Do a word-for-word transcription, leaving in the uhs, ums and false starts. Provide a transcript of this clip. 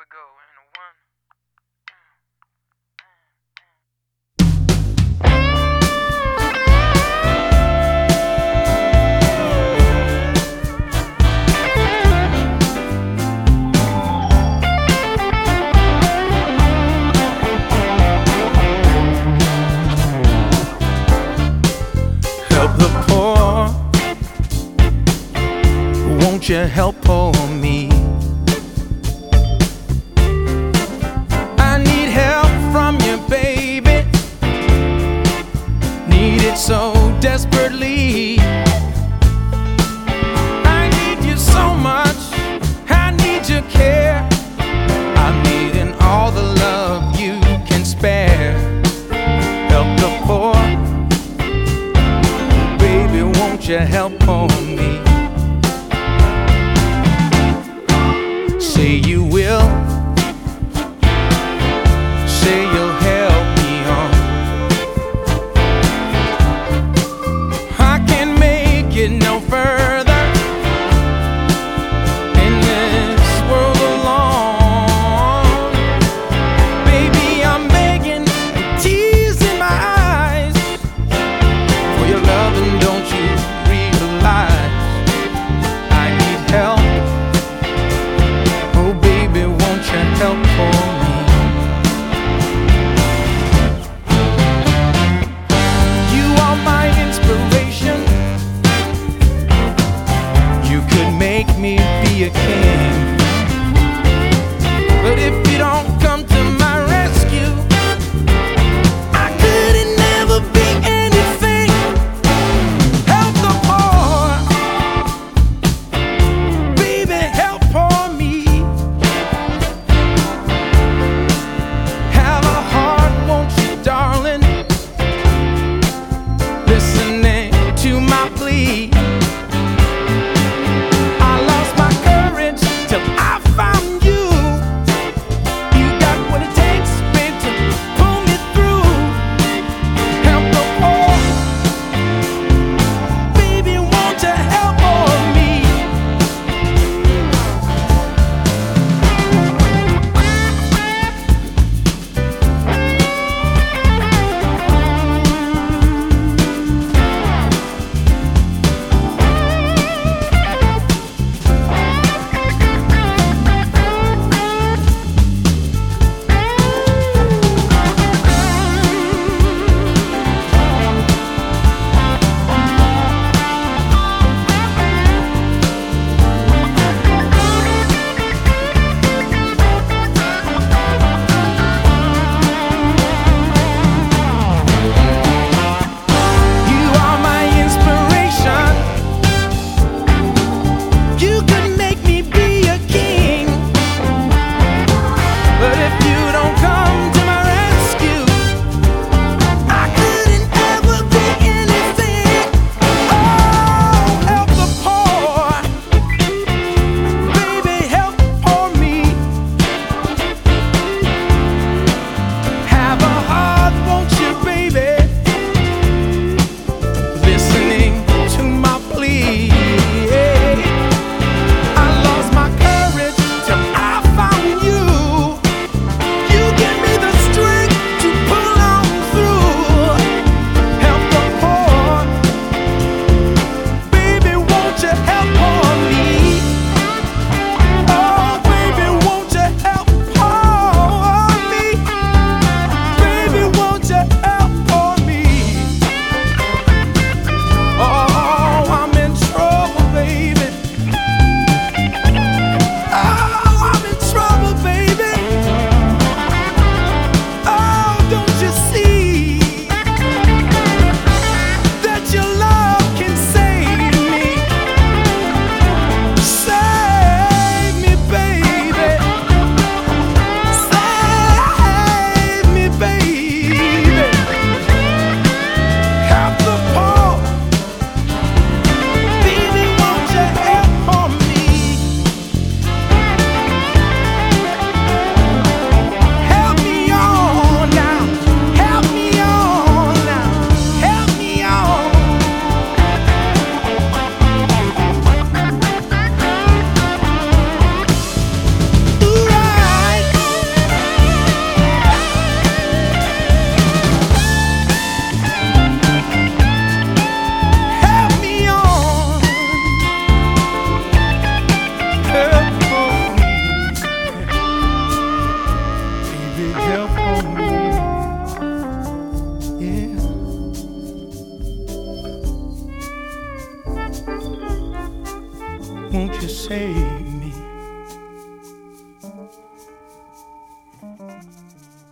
we go. And a one. Help the poor, won't you help poor me? I need help from you, baby, need it so desperately. I need you so much, I need your care, I'm needing all the love you can spare. Help the poor, baby, won't you help on me? Say you will, say you'll help me on. I can't make it no further in this world alone. Baby, I'm begging, tears in my eyes for your love, and don't you realize won't you save me?